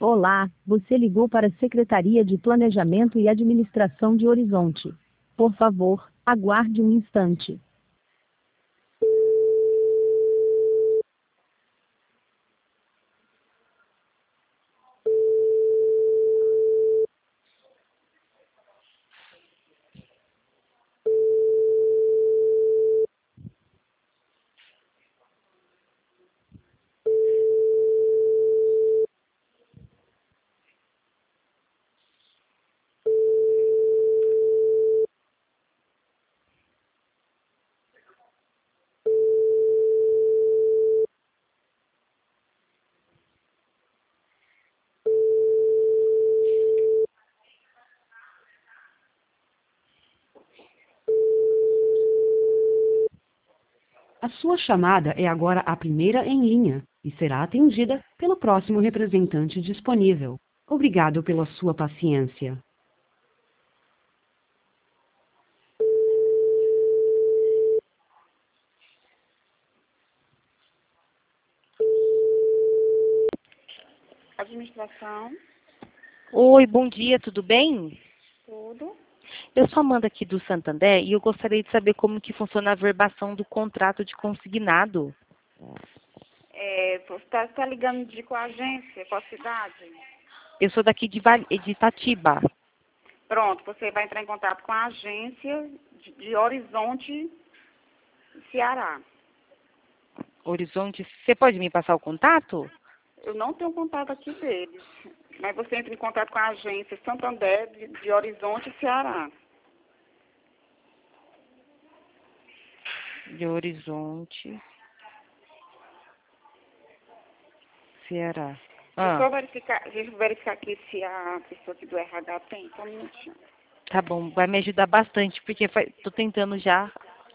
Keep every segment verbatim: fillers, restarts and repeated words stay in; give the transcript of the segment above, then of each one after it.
Olá, você ligou para a Secretaria de Planejamento e Administração de Horizonte. Por favor, aguarde um instante. A sua chamada é agora a primeira em linha e será atendida pelo próximo representante disponível. Obrigado pela sua paciência. Administração, Oi, bom dia, tudo bem? tudo. Eu sou Amanda aqui do Santander e eu gostaria de saber como que funciona a verbação do contrato de consignado. É, você está tá ligando de qual agência, qual cidade? Eu sou daqui de, Val- de Itatiba. Pronto, você vai entrar em contato com a agência de, de Horizonte, Ceará. Horizonte, você pode me passar o contato? Eu não tenho contato aqui deles, mas você entra em contato com a agência Santander de, de Horizonte, Ceará. De Horizonte, Ceará. Deixa eu só Ah, verificar, deixa eu verificar aqui se a pessoa aqui do R H tem, só um minutinho. tá bom, vai me ajudar bastante, porque estou tentando já.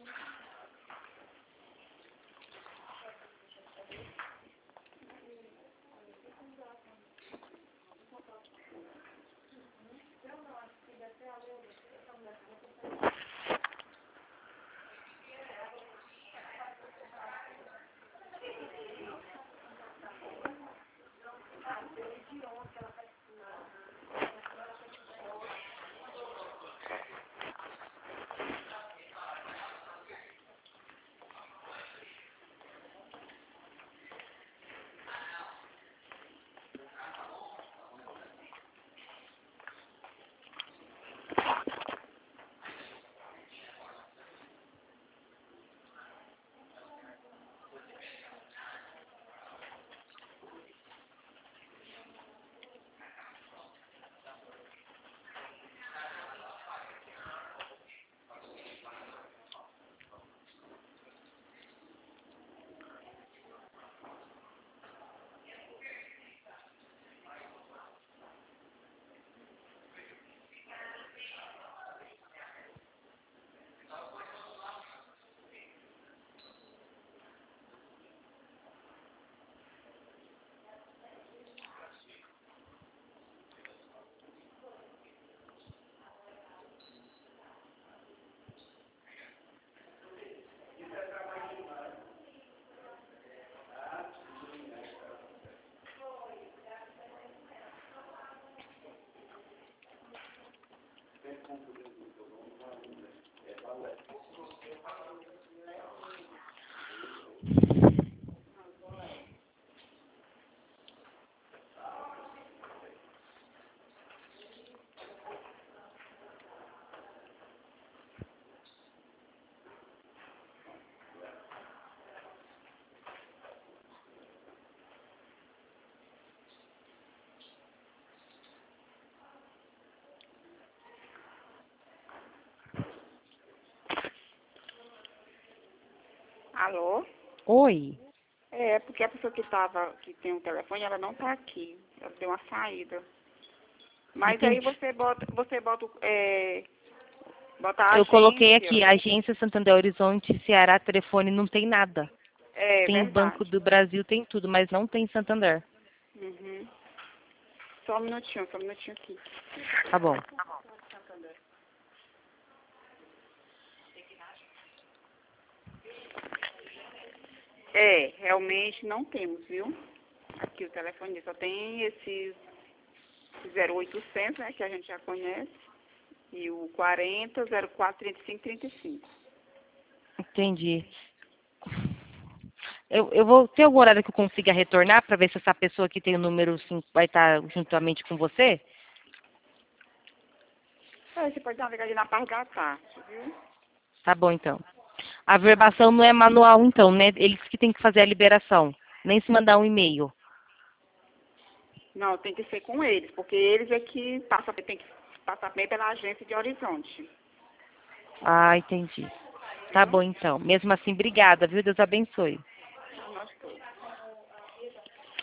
Alô? Oi, É, porque a pessoa que tava, que tem o telefone, ela não está aqui. Ela deu uma saída. Mas aí entendi. você bota, você bota, o- é, bota a Eu coloquei aqui, agência. Agência Santander Horizonte, Ceará, telefone, não tem nada. É Tem Banco verdade. do Brasil, tem tudo, mas não tem Santander. Uhum. Só um minutinho, só um minutinho aqui. Tá bom. É, realmente não temos, viu? Aqui o telefone só tem esses zero oitocentos, né, que a gente já conhece, e o quarenta, zero quatro, trinta e cinco, trinta e cinco. Entendi. Eu, eu vou ter algum horário que eu consiga retornar para ver se essa pessoa que tem o número cinco vai estar juntamente com você? É, você pode dar uma ligadinha na parte da tarde, viu? Tá bom, então. A verbação não é manual, então, né? Eles que têm que fazer a liberação. Nem se mandar um e-mail. Não, tem que ser com eles, porque eles é que passam, tem que passar bem pela agência de Horizonte. Ah, entendi. Tá bom, então. Mesmo assim, obrigada, viu? Deus abençoe. Nós todos.